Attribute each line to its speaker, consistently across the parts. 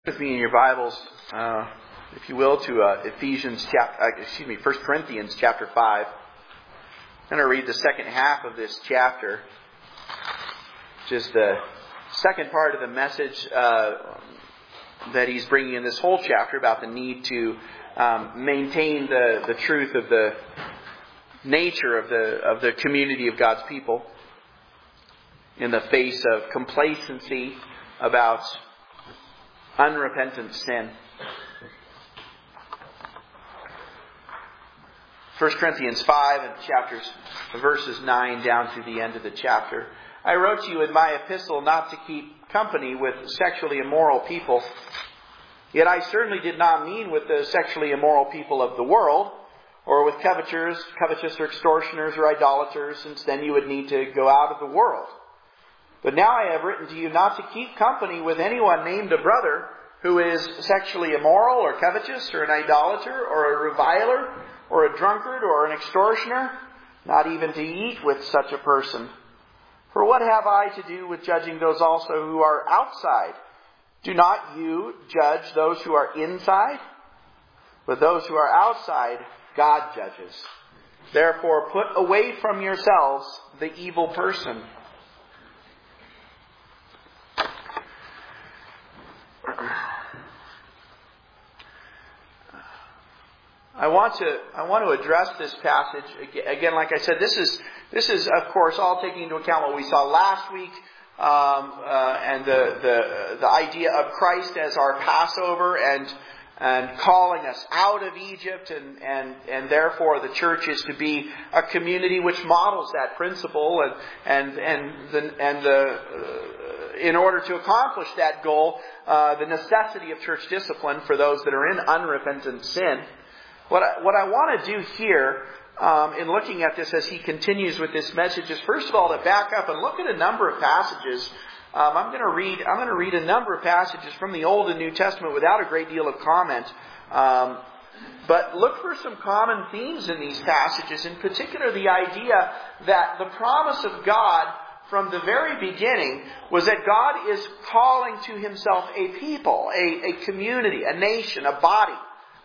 Speaker 1: With me in your Bibles, if you will, to First Corinthians chapter 5. I'm going to read the second half of this chapter, just the second part of the message that he's bringing in this whole chapter about the need to maintain the truth of the nature of the community of God's people in the face of complacency about unrepentant sin. 1 Corinthians 5 and verses 9 down to the end of the chapter. I wrote to you in my epistle not to keep company with sexually immoral people. Yet I certainly did not mean with the sexually immoral people of the world, or with covetous or extortioners or idolaters, since then you would need to go out of the world. But now I have written to you not to keep company with anyone named a brother who is sexually immoral or covetous or an idolater or a reviler or a drunkard or an extortioner, not even to eat with such a person. For what have I to do with judging those also who are outside? Do not you judge those who are inside? But those who are outside, God judges. Therefore put away from yourselves the evil person. I want to address this passage again. Like I said, this is of course all taking into account what we saw last week, and the idea of Christ as our Passover and calling us out of Egypt, and therefore the church is to be a community which models that principle, and in order to accomplish that goal, the necessity of church discipline for those that are in unrepentant sin. What I want to do here, in looking at this as he continues with this message, is first of all to back up and look at a number of passages. I'm going to read a number of passages from the Old and New Testament without a great deal of comment. But look for some common themes in these passages. In particular, the idea that the promise of God from the very beginning was that God is calling to Himself a people, a community, a nation, a body.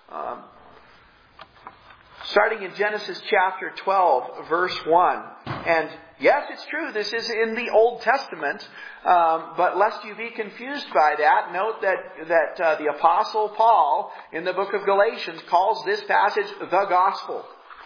Speaker 1: Starting in Genesis chapter 12, verse 1. And yes, it's true, this is in the Old Testament, but lest you be confused by that, note that the Apostle Paul in the book of Galatians calls this passage the gospel.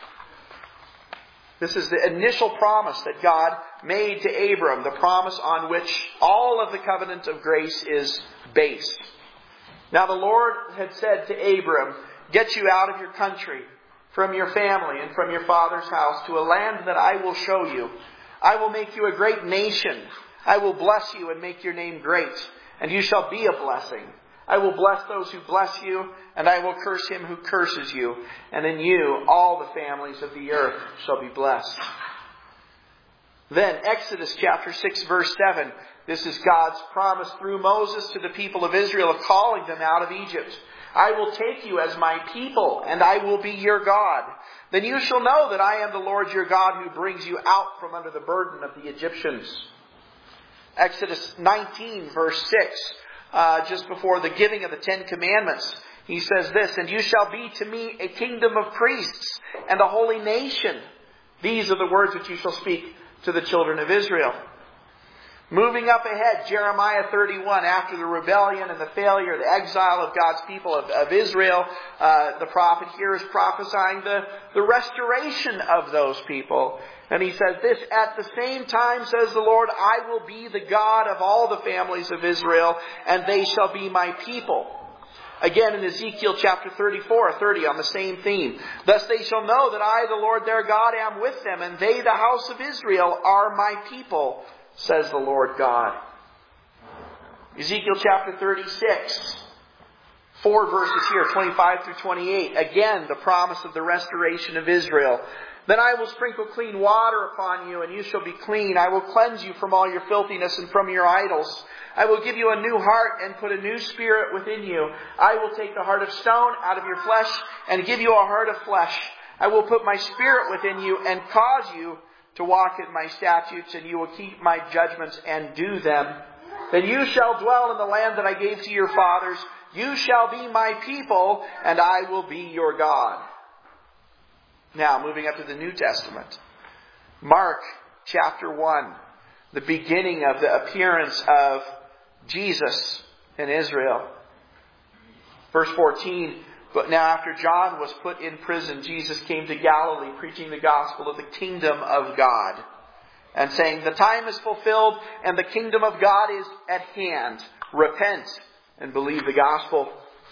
Speaker 1: This is the initial promise that God made to Abram, the promise on which all of the covenant of grace is based. Now the Lord had said to Abram, "Get you out of your country, from your family and from your father's house, to a land that I will show you. I will make you a great nation. I will bless you and make your name great, and you shall be a blessing. I will bless those who bless you, and I will curse him who curses you. And in you all the families of the earth shall be blessed." Then Exodus chapter 6 verse 7. This is God's promise through Moses to the people of Israel of calling them out of Egypt. "I will take you as my people, and I will be your God. Then you shall know that I am the Lord your God who brings you out from under the burden of the Egyptians." Exodus 19 verse 6, just before the giving of the Ten Commandments, he says this, "And you shall be to me a kingdom of priests and a holy nation. These are the words which you shall speak to the children of Israel." Moving up ahead, Jeremiah 31, after the rebellion and the failure, the exile of God's people of Israel, the prophet here is prophesying the restoration of those people. And he says this, "At the same time, says the Lord, I will be the God of all the families of Israel, and they shall be my people." Again in Ezekiel chapter 34:30 on the same theme. "Thus they shall know that I, the Lord their God, am with them, and they, the house of Israel, are my people, says the Lord God." Ezekiel chapter 36. 4 verses here, 25 through 28. Again, the promise of the restoration of Israel. "Then I will sprinkle clean water upon you, and you shall be clean. I will cleanse you from all your filthiness and from your idols. I will give you a new heart and put a new spirit within you. I will take the heart of stone out of your flesh and give you a heart of flesh. I will put my spirit within you and cause you to walk in my statutes, and you will keep my judgments and do them. Then you shall dwell in the land that I gave to your fathers. You shall be my people, and I will be your God. Now, moving up to the New Testament. Mark chapter 1. The beginning of the appearance of Jesus in Israel. Verse 14. But now after John was put in prison, Jesus came to Galilee, preaching the gospel of the kingdom of God, and saying, the time is fulfilled, and the kingdom of God is at hand. Repent and believe the gospel.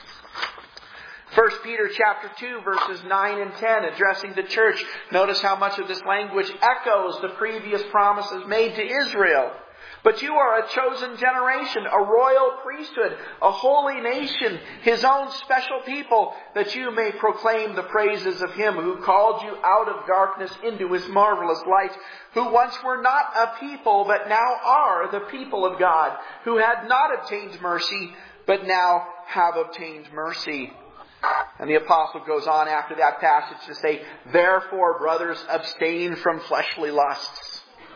Speaker 1: 1 Peter chapter 2, verses 9 and 10, addressing the church. Notice how much of this language echoes the previous promises made to Israel. But you are a chosen generation, a royal priesthood, a holy nation, His own special people, that you may proclaim the praises of Him who called you out of darkness into His marvelous light, who once were not a people, but now are the people of God, who had not obtained mercy, but now have obtained mercy. And the apostle goes on after that passage to say, therefore, brothers, abstain from fleshly lusts.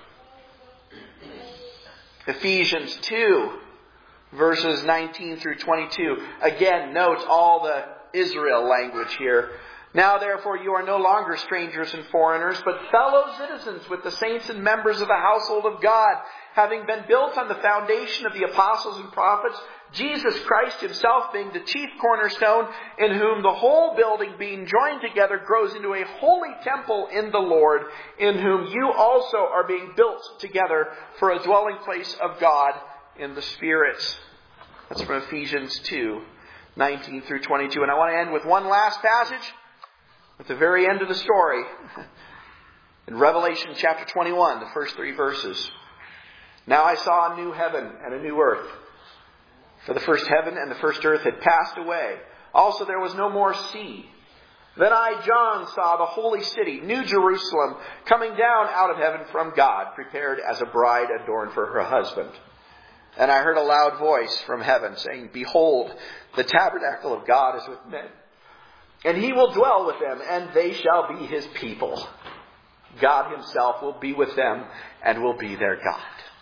Speaker 1: Ephesians 2, verses 19 through 22. Again, note all the Israel language here. Now, therefore, you are no longer strangers and foreigners, but fellow citizens with the saints and members of the household of God, having been built on the foundation of the apostles and prophets, Jesus Christ Himself being the chief cornerstone, in whom the whole building being joined together grows into a holy temple in the Lord, in whom you also are being built together for a dwelling place of God in the Spirit. That's from Ephesians 2, 19 through 22. And I want to end with one last passage at the very end of the story. In Revelation chapter 21, the first 3 verses. Now I saw a new heaven and a new earth. For the first heaven and the first earth had passed away. Also there was no more sea. Then I, John, saw the holy city, New Jerusalem, coming down out of heaven from God, prepared as a bride adorned for her husband. And I heard a loud voice from heaven saying, behold, the tabernacle of God is with men. And He will dwell with them, and they shall be His people. God Himself will be with them and will be their God.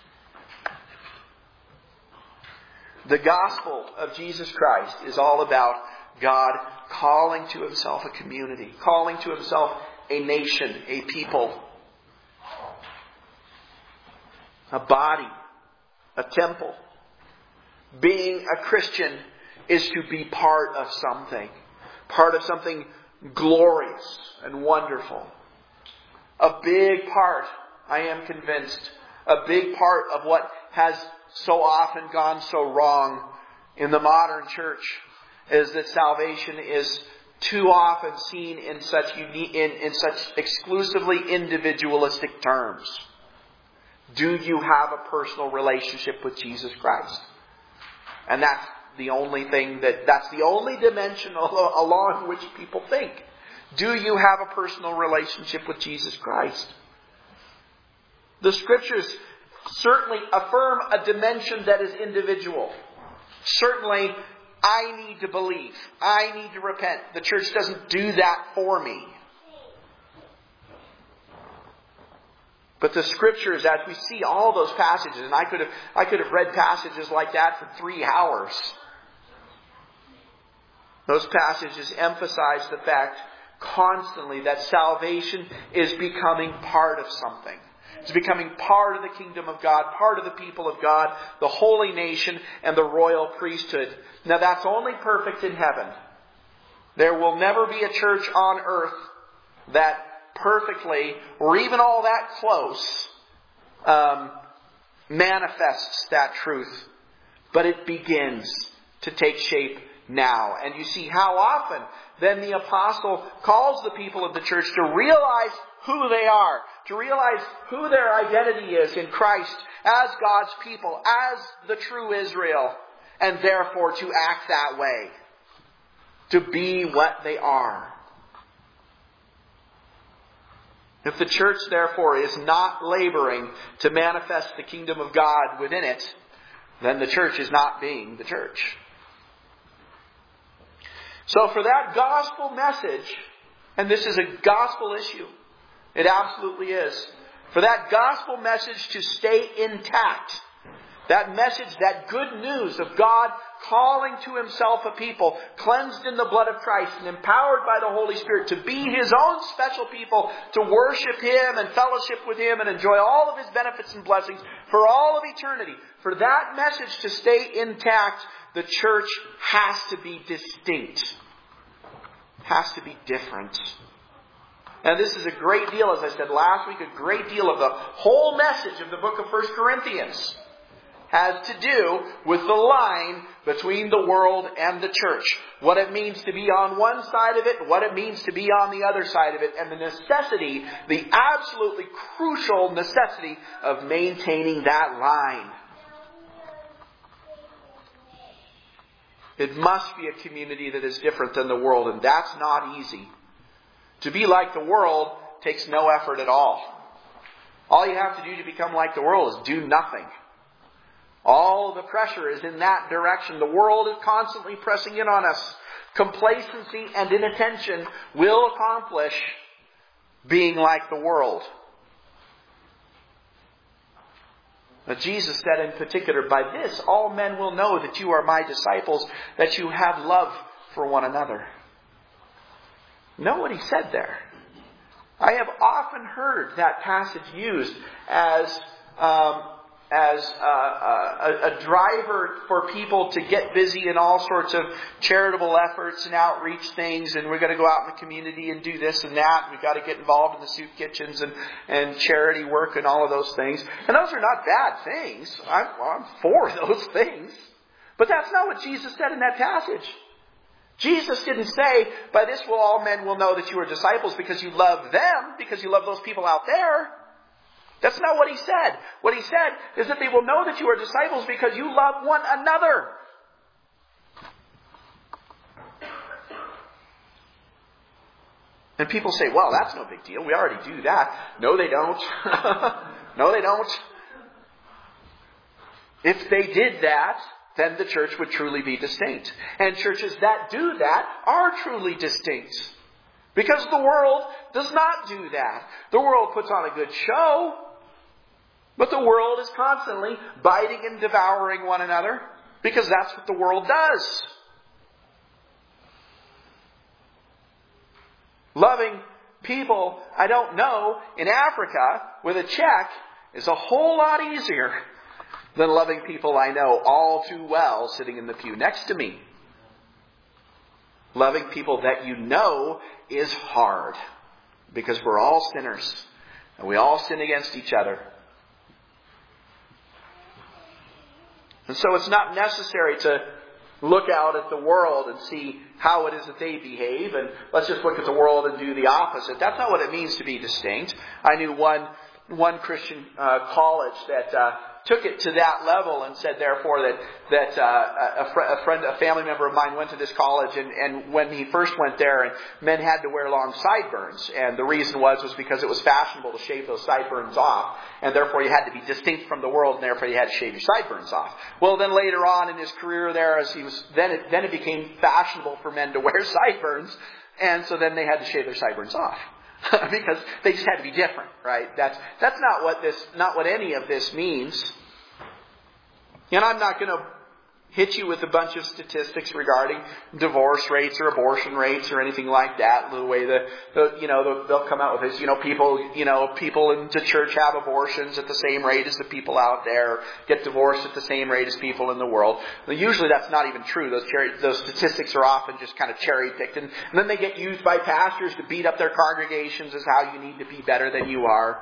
Speaker 1: The gospel of Jesus Christ is all about God calling to Himself a community, calling to Himself a nation, a people, a body, a temple. Being a Christian is to be part of something glorious and wonderful. A big part, I am convinced, a big part of what has so often gone so wrong in the modern church is that salvation is too often seen in such exclusively individualistic terms. Do you have a personal relationship with Jesus Christ? And that's the only dimension along which people think. Do you have a personal relationship with Jesus Christ? The Scriptures certainly affirm a dimension that is individual. Certainly, I need to believe. I need to repent. The church doesn't do that for me. But the Scriptures, as we see all those passages, and I could have read passages like that for 3 hours. Those passages emphasize the fact constantly that salvation is becoming part of something. It's becoming part of the kingdom of God, part of the people of God, the holy nation, and the royal priesthood. Now that's only perfect in heaven. There will never be a church on earth that perfectly, or even all that close, manifests that truth. But it begins to take shape now. And you see how often then the apostle calls the people of the church to realize who they are, to realize who their identity is in Christ as God's people, as the true Israel, and therefore to act that way, to be what they are. If the church, therefore, is not laboring to manifest the kingdom of God within it, then the church is not being the church. So for that gospel message, and this is a gospel issue, it absolutely is. For that gospel message to stay intact, That message, that good news of God calling to Himself a people, cleansed in the blood of Christ and empowered by the Holy Spirit to be His own special people, to worship Him and fellowship with Him and enjoy all of His benefits and blessings for all of eternity. For that message to stay intact, the church has to be distinct. Has to be different. And this is a great deal, as I said last week, a great deal of the whole message of the book of 1 Corinthians has to do with the line between the world and the church. What it means to be on one side of it, what it means to be on the other side of it, and the necessity, the absolutely crucial necessity of maintaining that line. It must be a community that is different than the world, and that's not easy. To be like the world takes no effort at all. All you have to do to become like the world is do nothing. All the pressure is in that direction. The world is constantly pressing in on us. Complacency and inattention will accomplish being like the world. But Jesus said in particular, by this all men will know that you are my disciples, that you have love for one another. Know what He said there? I have often heard that passage used as a driver for people to get busy in all sorts of charitable efforts and outreach things, and we're going to go out in the community and do this and that. We've got to get involved in the soup kitchens and charity work and all of those things. And those are not bad things. I'm for those things. But that's not what Jesus said in that passage. Jesus didn't say, by this all men will know that you are disciples because you love them, because you love those people out there. That's not what He said. What He said is that they will know that you are disciples because you love one another. And people say, well, that's no big deal. We already do that. No, they don't. No, they don't. If they did that, then the church would truly be distinct. And churches that do that are truly distinct. Because the world does not do that. The world puts on a good show, but the world is constantly biting and devouring one another, because that's what the world does. Loving people I don't know in Africa with a check is a whole lot easier than loving people I know all too well sitting in the pew next to me. Loving people that you know is hard, because we're all sinners and we all sin against each other. And so it's not necessary to look out at the world and see how it is that they behave, and let's just look at the world and do the opposite. That's not what it means to be distinct. I knew one Christian college that took it to that level and said, therefore, that a family member of mine went to this college, and when he first went there, and men had to wear long sideburns, and the reason was because it was fashionable to shave those sideburns off, and therefore you had to be distinct from the world, and therefore you had to shave your sideburns off. Well, then later on in his career there, then it became fashionable for men to wear sideburns, and so then they had to shave their sideburns off. Because they just had to be different, right? That's not what any of this means. And I'm not going to hit you with a bunch of statistics regarding divorce rates or abortion rates or anything like that. The way they'll come out with this, people in the church have abortions at the same rate as the people out there, get divorced at the same rate as people in the world. Well, usually that's not even true. Those statistics are often just kind of cherry picked, and then they get used by pastors to beat up their congregations as how you need to be better than you are.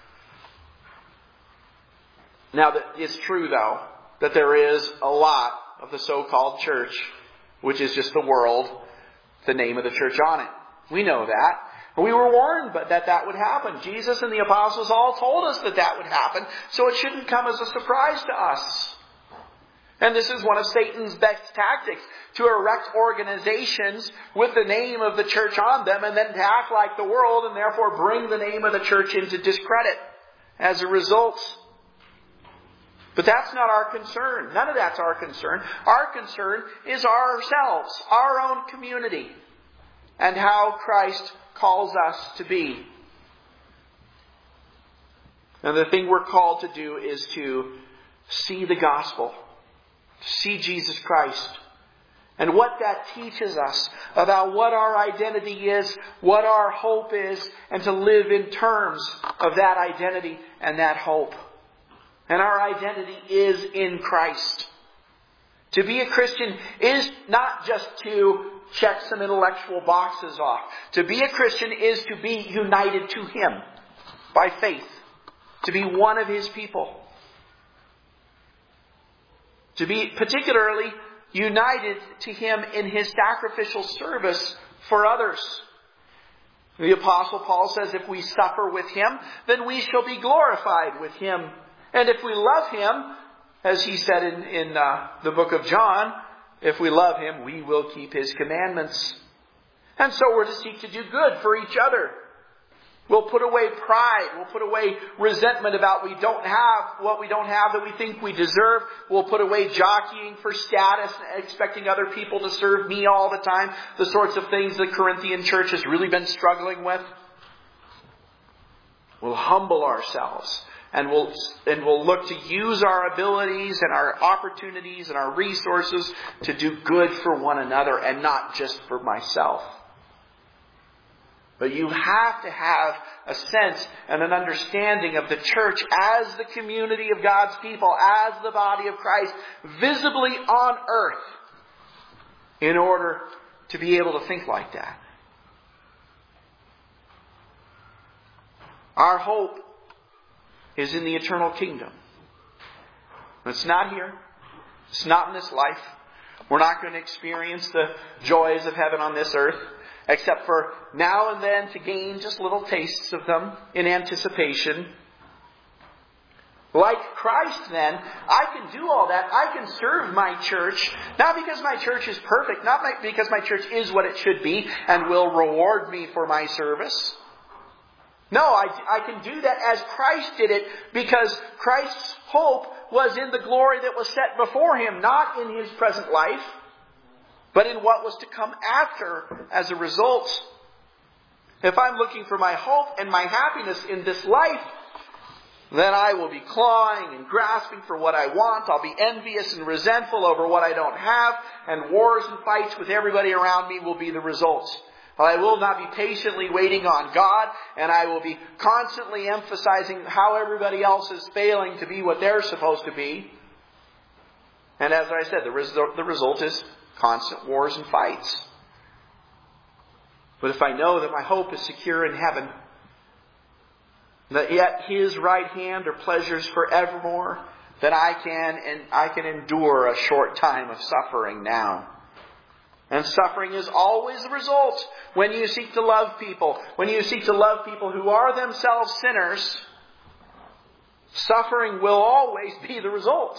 Speaker 1: Now, it's true though that there is a lot of the so-called church, which is just the world, the name of the church on it. We know that. We were warned that would happen. Jesus and the apostles all told us that would happen, so it shouldn't come as a surprise to us. And this is one of Satan's best tactics, to erect organizations with the name of the church on them and then to act like the world and therefore bring the name of the church into discredit as a result. But that's not our concern. None of that's our concern. Our concern is ourselves, our own community, and how Christ calls us to be. And the thing we're called to do is to see the gospel, to see Jesus Christ, and what that teaches us about what our identity is, what our hope is, and to live in terms of that identity and that hope. And our identity is in Christ. To be a Christian is not just to check some intellectual boxes off. To be a Christian is to be united to Him by faith. To be one of His people. To be particularly united to Him in His sacrificial service for others. The Apostle Paul says, if we suffer with Him, then we shall be glorified with Him. And if we love Him, as he said in the book of John, if we love Him, we will keep His commandments. And so we're to seek to do good for each other. We'll put away pride. We'll put away resentment about what we don't have that we think we deserve. We'll put away jockeying for status, expecting other people to serve me all the time. The sorts of things the Corinthian church has really been struggling with. We'll humble ourselves. And we'll look to use our abilities and our opportunities and our resources to do good for one another and not just for myself. But you have to have a sense and an understanding of the church as the community of God's people, as the body of Christ, visibly on earth, in order to be able to think like that. Our hope is in the eternal kingdom. It's not here. It's not in this life. We're not going to experience the joys of heaven on this earth, except for now and then to gain just little tastes of them in anticipation. Like Christ then, I can do all that. I can serve my church, not because my church is perfect, not because my church is what it should be and will reward me for my service. No, I can do that as Christ did it, because Christ's hope was in the glory that was set before Him, not in His present life, but in what was to come after as a result. If I'm looking for my hope and my happiness in this life, then I will be clawing and grasping for what I want. I'll be envious and resentful over what I don't have, and wars and fights with everybody around me will be the results. I will not be patiently waiting on God, and I will be constantly emphasizing how everybody else is failing to be what they're supposed to be. And as I said, the result is constant wars and fights. But if I know that my hope is secure in heaven, that yet His right hand are pleasures forevermore, then I can endure a short time of suffering now. And suffering is always the result when you seek to love people. When you seek to love people who are themselves sinners, suffering will always be the result.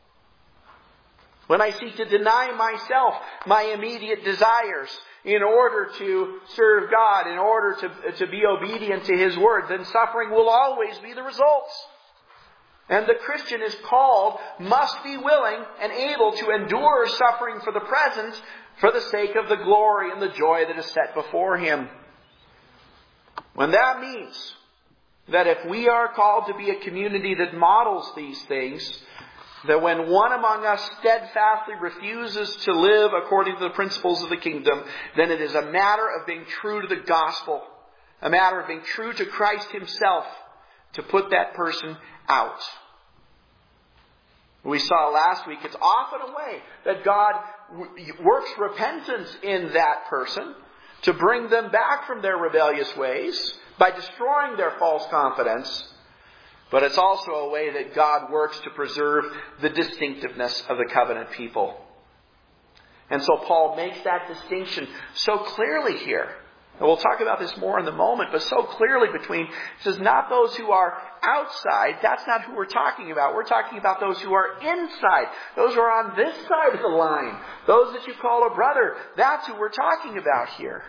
Speaker 1: When I seek to deny myself my immediate desires in order to serve God, in order to be obedient to His word, then suffering will always be the result. And the Christian is called, must be willing and able to endure suffering for the present, for the sake of the glory and the joy that is set before him. When that means that if we are called to be a community that models these things, that when one among us steadfastly refuses to live according to the principles of the kingdom, then it is a matter of being true to the gospel, a matter of being true to Christ Himself, to put that person out. We saw last week, it's often a way that God works repentance in that person to bring them back from their rebellious ways by destroying their false confidence. But it's also a way that God works to preserve the distinctiveness of the covenant people. And so Paul makes that distinction so clearly here. And we'll talk about this more in a moment, but so clearly between, it says not those who are outside, that's not who we're talking about. We're talking about those who are inside. Those who are on this side of the line. Those that you call a brother. That's who we're talking about here.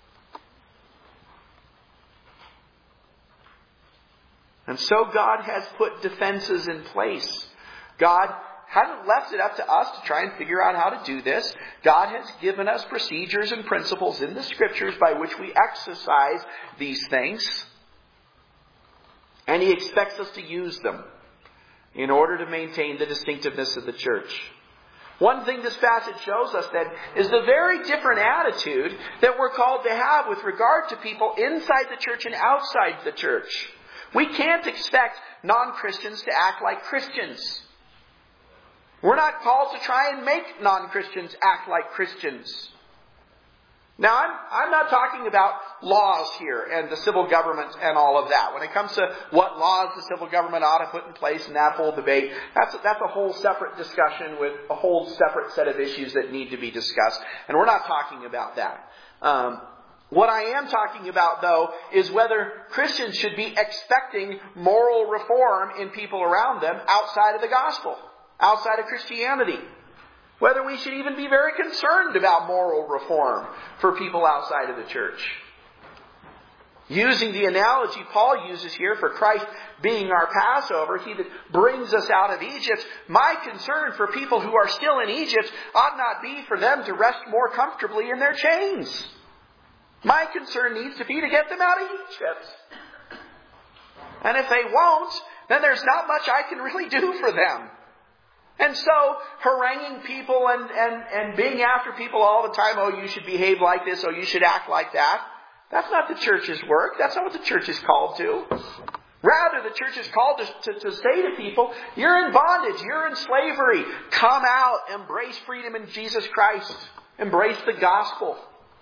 Speaker 1: And so God has put defenses in place. God hasn't left it up to us to try and figure out how to do this. God has given us procedures and principles in the Scriptures by which we exercise these things. And He expects us to use them. in order to maintain the distinctiveness of the church. One thing this passage shows us then is the very different attitude that we're called to have with regard to people inside the church and outside the church. We can't expect non-Christians to act like Christians. We're not called to try and make non-Christians act like Christians. Now, I'm not talking about laws here and the civil government and all of that. When it comes to what laws the civil government ought to put in place and that whole debate, that's a whole separate discussion with a whole separate set of issues that need to be discussed. And we're not talking about that. What I am talking about, though, is whether Christians should be expecting moral reform in people around them outside of the gospel, outside of Christianity. Whether we should even be very concerned about moral reform for people outside of the church. Using the analogy Paul uses here for Christ being our Passover, He that brings us out of Egypt, my concern for people who are still in Egypt ought not be for them to rest more comfortably in their chains. My concern needs to be to get them out of Egypt. And if they won't, then there's not much I can really do for them. And so, haranguing people and being after people all the time, oh, you should behave like this, oh, you should act like that. That's not the church's work. That's not what the church is called to. Rather, the church is called to say to people, you're in bondage, you're in slavery. Come out, embrace freedom in Jesus Christ. Embrace the gospel.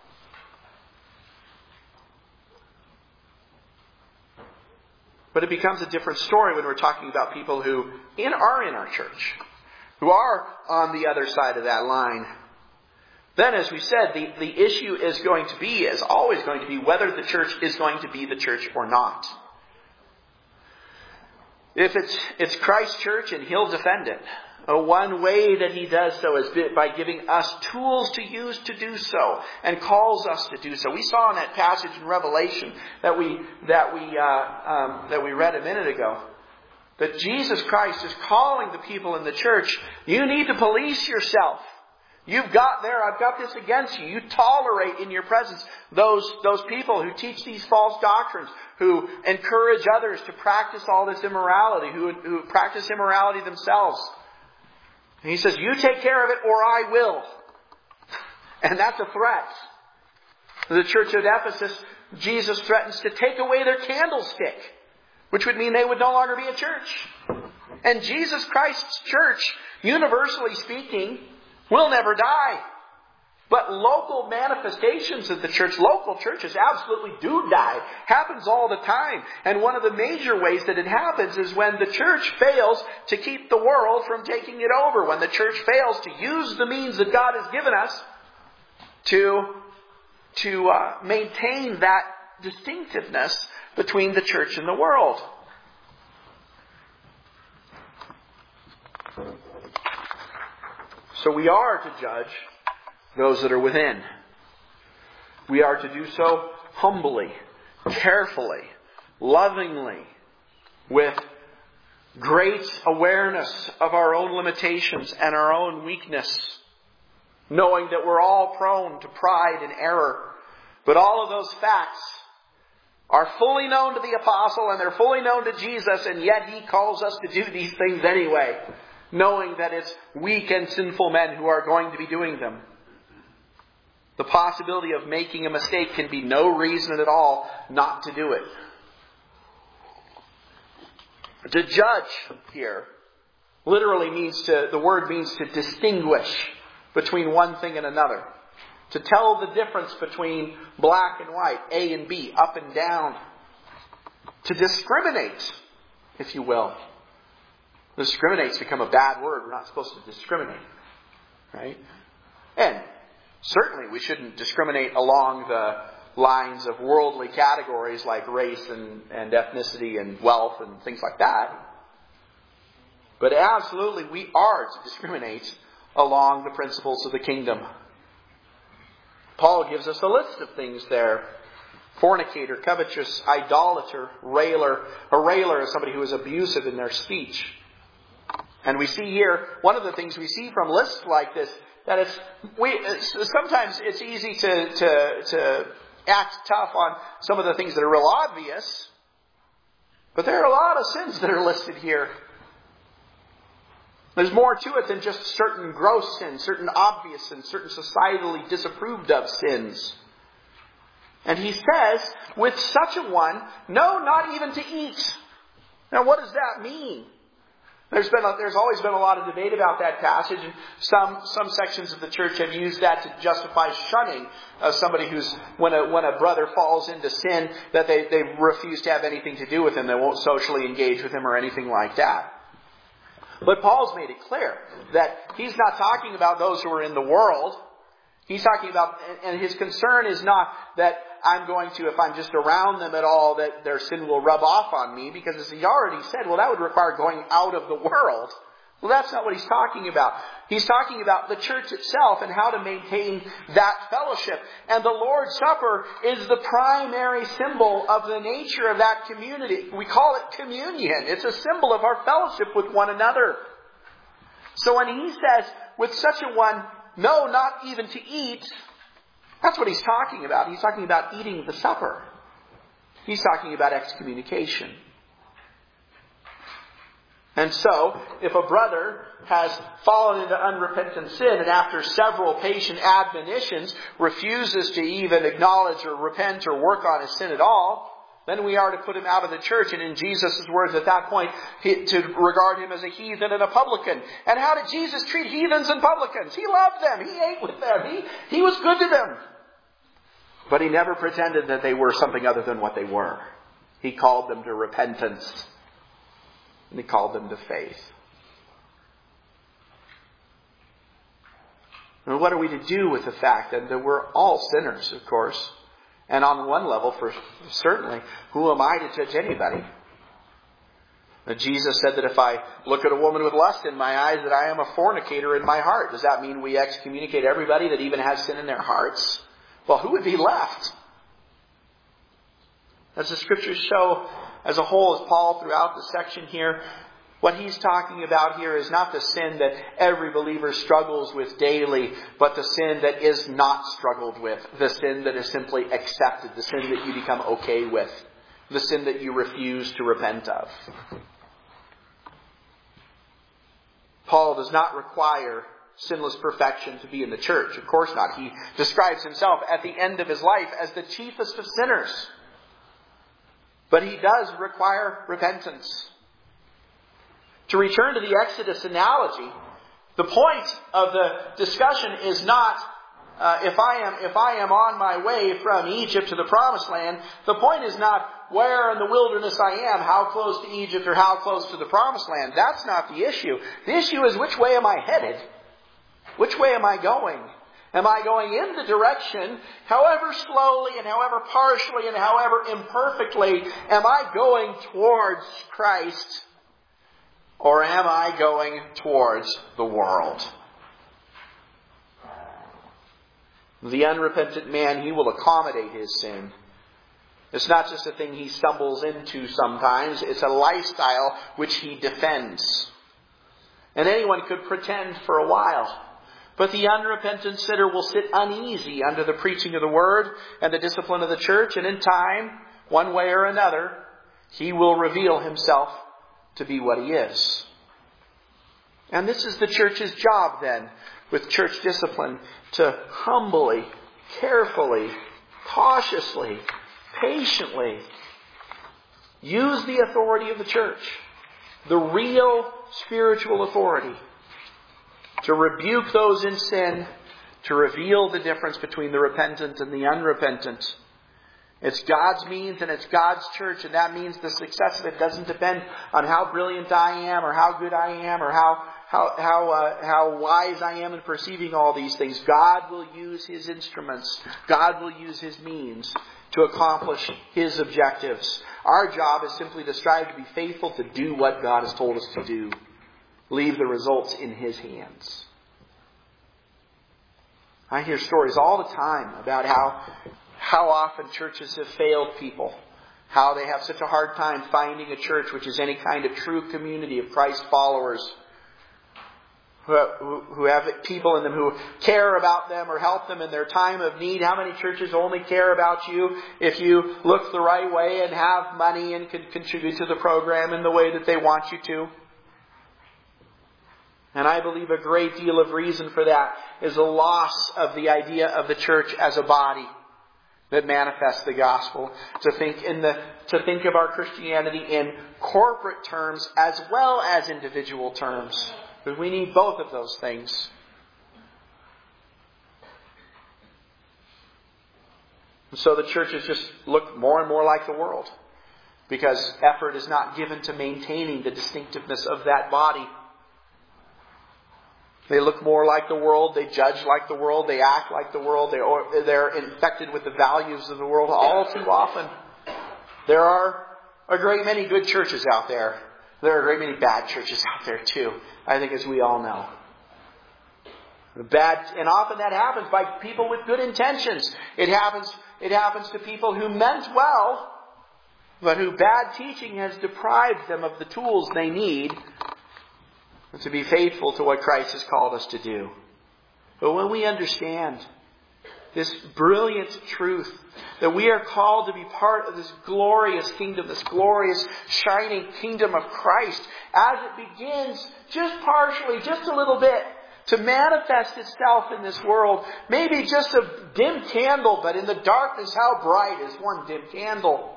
Speaker 1: But it becomes a different story when we're talking about people who are in our church, who are on the other side of that line. Then, as we said, the issue is always going to be whether the church is going to be the church or not. If it's Christ's church, and He'll defend it. One way that He does so is by giving us tools to use to do so, and calls us to do so. We saw in that passage in Revelation that we read a minute ago, that Jesus Christ is calling the people in the church, you need to police yourself. I've got this against you. You tolerate in your presence those people who teach these false doctrines, who encourage others to practice all this immorality, who practice immorality themselves. And He says, you take care of it or I will. And that's a threat. The church of Ephesus, Jesus threatens to take away their candlestick, which would mean they would no longer be a church. And Jesus Christ's church, universally speaking, will never die. But local manifestations of the church, local churches absolutely do die. Happens all the time. And one of the major ways that it happens is when the church fails to keep the world from taking it over. When the church fails to use the means that God has given us to maintain that distinctiveness between the church and the world. So we are to judge those that are within. We are to do so humbly, carefully, lovingly, with great awareness of our own limitations and our own weakness, knowing that we're all prone to pride and error. But all of those facts are fully known to the apostle and they're fully known to Jesus, and yet He calls us to do these things anyway, knowing that it's weak and sinful men who are going to be doing them. The possibility of making a mistake can be no reason at all not to do it. To judge here literally the word means to distinguish between one thing and another. To tell the difference between black and white, A and B, up and down. To discriminate, if you will. Discriminate's become a bad word. We're not supposed to discriminate. Right? And certainly we shouldn't discriminate along the lines of worldly categories like race and ethnicity and wealth and things like that. But absolutely we are to discriminate along the principles of the kingdom. Paul gives us a list of things there. Fornicator, covetous, idolater, railer. A railer is somebody who is abusive in their speech. And we see here, one of the things we see from lists like this, that sometimes it's easy to act tough on some of the things that are real obvious. But there are a lot of sins that are listed here. There's more to it than just certain gross sins, certain obvious sins, certain societally disapproved of sins. And he says, with such a one, no, not even to eat. Now what does that mean? There's always been a lot of debate about that passage, and some sections of the church have used that to justify shunning of somebody who's, when a brother falls into sin, that they refuse to have anything to do with him. They won't socially engage with him or anything like that. But Paul's made it clear that he's not talking about those who are in the world. He's talking about, and his concern is not that I'm going to, if I'm just around them at all, that their sin will rub off on me, because as he already said, well, that would require going out of the world. Well, that's not what he's talking about. He's talking about the church itself and how to maintain that fellowship. And the Lord's Supper is the primary symbol of the nature of that community. We call it communion. It's a symbol of our fellowship with one another. So when he says, with such a one, no, not even to eat, that's what he's talking about. He's talking about eating the supper. He's talking about excommunication. And so, if a brother has fallen into unrepentant sin and after several patient admonitions refuses to even acknowledge or repent or work on his sin at all, then we are to put him out of the church, and in Jesus' words at that point, to regard him as a heathen and a publican. And how did Jesus treat heathens and publicans? He loved them. He ate with them. He was good to them. But he never pretended that they were something other than what they were. He called them to repentance. And he called them to faith. And what are we to do with the fact that we're all sinners, of course? And on one level, for certainly, who am I to judge anybody? And Jesus said that if I look at a woman with lust in my eyes, that I am a fornicator in my heart. Does that mean we excommunicate everybody that even has sin in their hearts? Well, who would be left? As the Scriptures show as a whole, as Paul throughout the section here, what he's talking about here is not the sin that every believer struggles with daily, but the sin that is not struggled with. The sin that is simply accepted. The sin that you become okay with. The sin that you refuse to repent of. Paul does not require sinless perfection to be in the church. Of course not. He describes himself at the end of his life as the chiefest of sinners. But he does require repentance. To return to the Exodus analogy, the point of the discussion is not if I am on my way from Egypt to the Promised Land. The point is not where in the wilderness I am, how close to Egypt or how close to the Promised Land. That's not the issue. The issue is, which way am I headed? Which way am I going? Am I going in the direction, however slowly and however partially and however imperfectly, am I going towards Christ? Or am I going towards the world? The unrepentant man, he will accommodate his sin. It's not just a thing he stumbles into sometimes. It's a lifestyle which he defends. And anyone could pretend for a while. But the unrepentant sinner will sit uneasy under the preaching of the Word and the discipline of the church. And in time, one way or another, he will reveal himself to be what he is. And this is the church's job then, with church discipline, to humbly, carefully, cautiously, patiently use the authority of the church, the real spiritual authority, to rebuke those in sin, to reveal the difference between the repentant and the unrepentant. It's God's means and it's God's church, and that means the success of it doesn't depend on how brilliant I am or how good I am or how wise I am in perceiving all these things. God will use His instruments. God will use His means to accomplish His objectives. Our job is simply to strive to be faithful to do what God has told us to do. Leave the results in His hands. I hear stories all the time about how often churches have failed people. How they have such a hard time finding a church which is any kind of true community of Christ followers. Who have people in them who care about them or help them in their time of need. How many churches only care about you if you look the right way and have money and can contribute to the program in the way that they want you to? And I believe a great deal of reason for that is a loss of the idea of the church as a body that manifests the gospel. To think of our Christianity in corporate terms as well as individual terms. Because we need both of those things. And so the churches just look more and more like the world. Because effort is not given to maintaining the distinctiveness of that body. They look more like the world. They judge like the world. They act like the world. They're infected with the values of the world all too often. There are a great many good churches out there. There are a great many bad churches out there too. I think, as we all know. And often that happens by people with good intentions. It happens to people who meant well, but who bad teaching has deprived them of the tools they need to be faithful to what Christ has called us to do. But when we understand this brilliant truth that we are called to be part of this glorious kingdom, this glorious shining kingdom of Christ, as it begins just partially, just a little bit, to manifest itself in this world, maybe just a dim candle, but in the darkness how bright is one dim candle.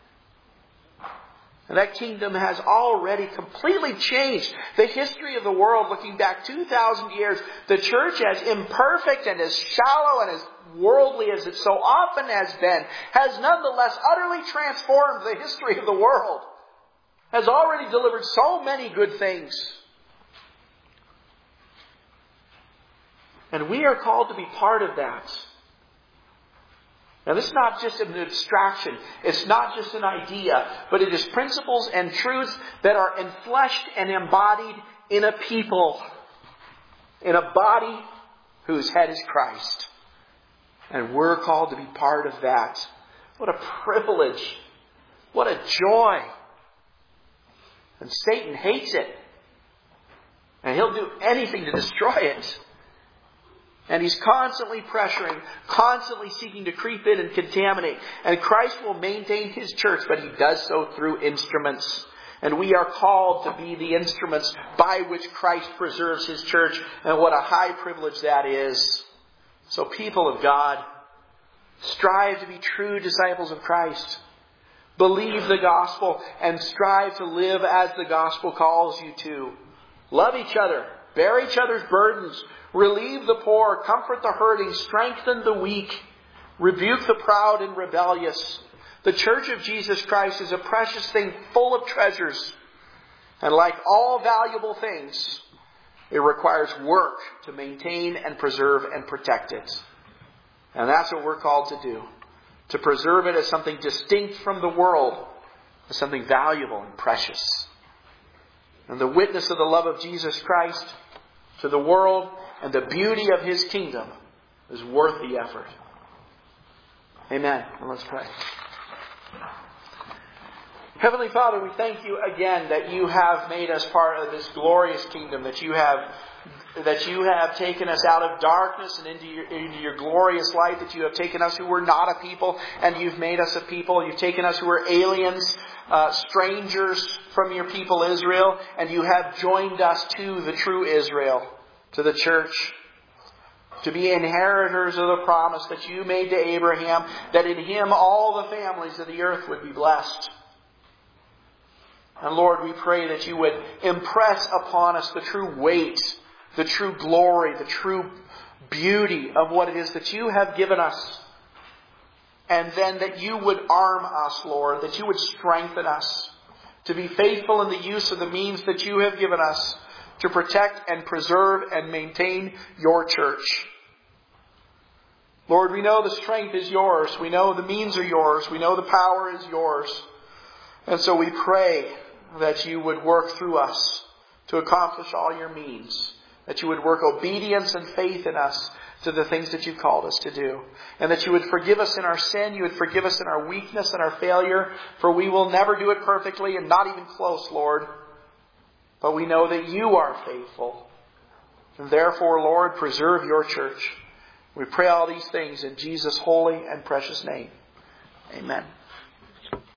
Speaker 1: And that kingdom has already completely changed the history of the world. Looking back 2,000 years, the church, as imperfect and as shallow and as worldly as it so often has been, has nonetheless utterly transformed the history of the world. Has already delivered so many good things. And we are called to be part of that. Now, this is not just an abstraction. It's not just an idea. But it is principles and truths that are enfleshed and embodied in a people. In a body whose head is Christ. And we're called to be part of that. What a privilege. What a joy. And Satan hates it. And he'll do anything to destroy it. And he's constantly pressuring, constantly seeking to creep in and contaminate. And Christ will maintain His church, but He does so through instruments. And we are called to be the instruments by which Christ preserves His church. And what a high privilege that is. So people of God, strive to be true disciples of Christ. Believe the gospel and strive to live as the gospel calls you to. Love each other. Bear each other's burdens. Relieve the poor, comfort the hurting, strengthen the weak, rebuke the proud and rebellious. The church of Jesus Christ is a precious thing full of treasures. And like all valuable things, it requires work to maintain and preserve and protect it. And that's what we're called to do. To preserve it as something distinct from the world, as something valuable and precious. And the witness of the love of Jesus Christ to the world and the beauty of His kingdom is worth the effort. Amen. And let's pray. Heavenly Father, we thank You again that You have made us part of this glorious kingdom, that You have taken us out of darkness and into your glorious light, that You have taken us who were not a people and You've made us a people. You've taken us who were aliens, strangers from Your people Israel, and You have joined us to the true Israel, to the church, to be inheritors of the promise that You made to Abraham, that in him all the families of the earth would be blessed. And Lord, we pray that You would impress upon us the true weight, the true glory, the true beauty of what it is that You have given us. And then that You would arm us, Lord, that You would strengthen us to be faithful in the use of the means that You have given us to protect and preserve and maintain Your church. Lord, we know the strength is Yours. We know the means are Yours. We know the power is Yours. And so we pray that You would work through us to accomplish all Your means. That You would work obedience and faith in us to the things that You called us to do. And that You would forgive us in our sin. You would forgive us in our weakness and our failure. For we will never do it perfectly and not even close, Lord. But we know that You are faithful. And therefore, Lord, preserve Your church. We pray all these things in Jesus' holy and precious name. Amen.